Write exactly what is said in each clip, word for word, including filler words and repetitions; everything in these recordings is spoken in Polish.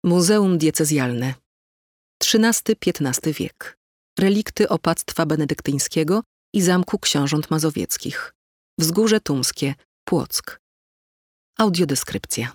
Muzeum diecezjalne. trzynasty-piętnasty wiek. Relikty opactwa benedyktyńskiego i Zamku Książąt Mazowieckich. Wzgórze Tumskie, Płock. Audiodeskrypcja.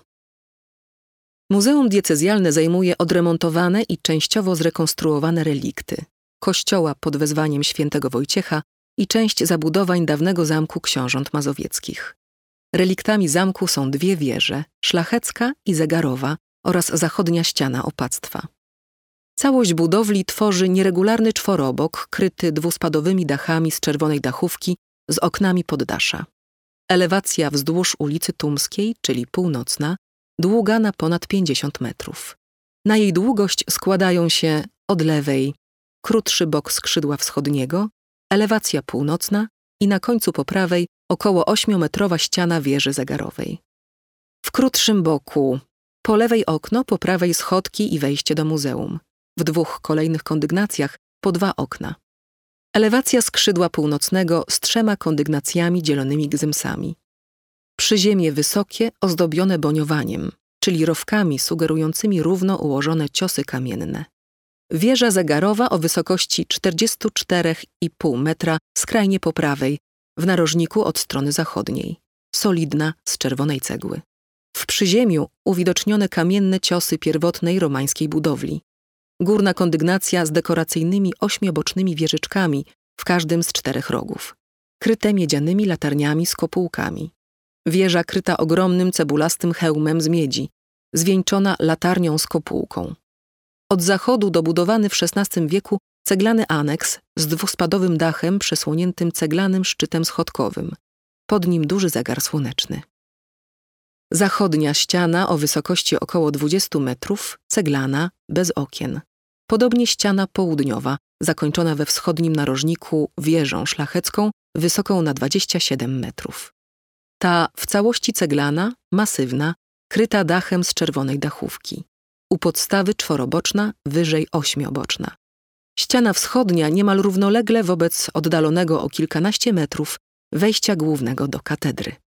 Muzeum diecezjalne zajmuje odremontowane i częściowo zrekonstruowane relikty kościoła pod wezwaniem świętego Wojciecha i część zabudowań dawnego Zamku Książąt Mazowieckich. Reliktami zamku są dwie wieże, szlachecka i zegarowa oraz zachodnia ściana opactwa. Całość budowli tworzy nieregularny czworobok kryty dwuspadowymi dachami z czerwonej dachówki z oknami poddasza. Elewacja wzdłuż ulicy Tumskiej, czyli północna, długa na ponad pięćdziesiąt metrów. Na jej długość składają się od lewej krótszy bok skrzydła wschodniego, elewacja północna i na końcu po prawej około ośmiometrowa ściana wieży zegarowej. W krótszym boku po lewej okno, po prawej schodki i wejście do muzeum. W dwóch kolejnych kondygnacjach po dwa okna. Elewacja skrzydła północnego z trzema kondygnacjami dzielonymi gzymsami. Przyziemie wysokie, ozdobione boniowaniem, czyli rowkami sugerującymi równo ułożone ciosy kamienne. Wieża zegarowa o wysokości czterdzieści cztery i pół metra skrajnie po prawej, w narożniku od strony zachodniej. Solidna, z czerwonej cegły. W przyziemiu uwidocznione kamienne ciosy pierwotnej romańskiej budowli. Górna kondygnacja z dekoracyjnymi ośmiobocznymi wieżyczkami w każdym z czterech rogów. Kryte miedzianymi latarniami z kopułkami. Wieża kryta ogromnym cebulastym hełmem z miedzi, zwieńczona latarnią z kopułką. Od zachodu dobudowany w szesnastym wieku ceglany aneks z dwuspadowym dachem przesłoniętym ceglanym szczytem schodkowym. Pod nim duży zegar słoneczny. Zachodnia ściana o wysokości około dwudziestu metrów, ceglana, bez okien. Podobnie ściana południowa, zakończona we wschodnim narożniku wieżą szlachecką, wysoką na dwadzieścia siedem metrów. Ta w całości ceglana, masywna, kryta dachem z czerwonej dachówki. U podstawy czworoboczna, wyżej ośmioboczna. Ściana wschodnia niemal równolegle wobec oddalonego o kilkanaście metrów wejścia głównego do katedry.